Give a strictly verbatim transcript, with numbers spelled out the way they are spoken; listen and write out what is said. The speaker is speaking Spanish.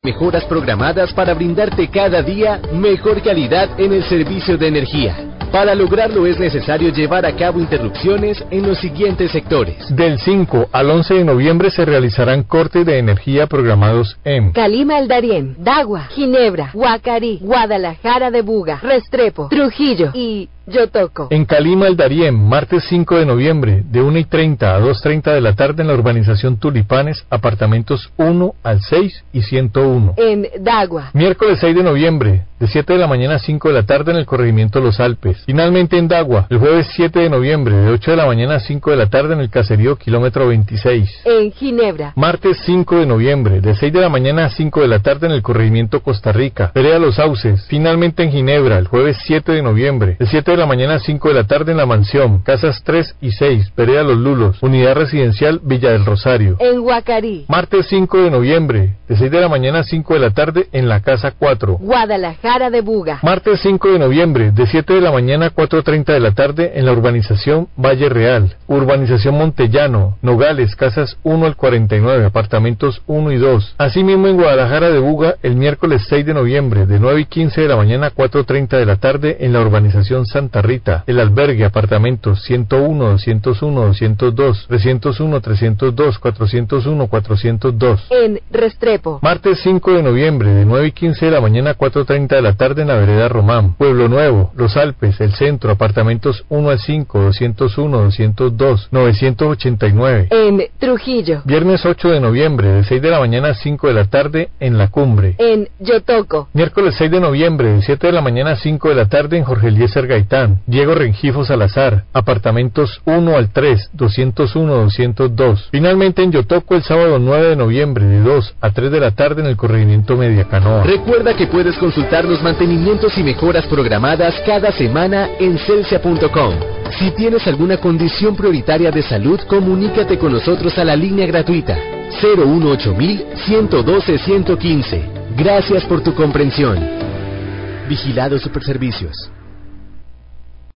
Mejoras programadas para brindarte cada día mejor calidad en el servicio de energía. Para lograrlo es necesario llevar a cabo interrupciones en los siguientes sectores. Del cinco al once de noviembre se realizarán cortes de energía programados en Calima El Darién, Dagua, Ginebra, Guacarí, Guadalajara de Buga, Restrepo, Trujillo y Yotoco. En Calima El Darién, martes cinco de noviembre, de una y treinta a dos y treinta de la tarde en la urbanización Tulipanes, apartamentos uno al seis y ciento uno. En Dagua. Miércoles seis de noviembre, de siete de la mañana a cinco de la tarde en el corregimiento Los Alpes. Finalmente en Dagua, el jueves siete de noviembre, de ocho de la mañana a cinco de la tarde en el caserío kilómetro veintiséis. En Ginebra. Martes cinco de noviembre, de seis de la mañana a cinco de la tarde en el corregimiento Costa Rica, Vereda Los Sauces. Finalmente en Ginebra, el jueves siete de noviembre, de siete de la mañana a cinco de la tarde en La Mansión, casas tres y seis, Vereda Los Lulos, unidad residencial Villa del Rosario. En Guacarí. Martes cinco de noviembre, de seis de la mañana a cinco de la tarde en la casa cuatro. Guadalajara de Buga. Martes cinco de noviembre, de siete de la mañana a cuatro y treinta de la tarde en la urbanización Valle Real, urbanización Montellano, Nogales, casas uno al cuarenta y nueve, apartamentos uno y dos. Asimismo en Guadalajara de Buga, el miércoles seis de noviembre, de nueve y quince de la mañana a cuatro y treinta de la tarde en la urbanización Santa Rita, el albergue, apartamentos ciento uno, doscientos uno, doscientos dos, trescientos uno, trescientos dos, cuatrocientos uno, cuatrocientos dos. En Restrepo. Martes cinco de noviembre, de nueve y quince de la mañana a cuatro y treinta de la tarde en la vereda Román, Pueblo Nuevo, Los Alpes, el centro, apartamentos uno al cinco, doscientos uno, doscientos dos, novecientos ochenta y nueve. En Trujillo. Viernes ocho de noviembre, de seis de la mañana a cinco de la tarde en La Cumbre. En Yotoco. Miércoles seis de noviembre, de siete de la mañana a cinco de la tarde en Jorge Eliezer Gaitán, Diego Rengifo Salazar, apartamentos uno al tres, doscientos uno, doscientos dos. Finalmente en Yotoco el sábado nueve de noviembre, de dos a tres de la tarde en el corregimiento Mediacanoa. Recuerda que puedes consultar los mantenimientos y mejoras programadas cada semana en celsia punto com. Si tienes alguna condición prioritaria de salud, comunícate con nosotros a la línea gratuita cero uno ocho mil, ciento doce, ciento quince. Gracias por tu comprensión. Vigilado Superservicios.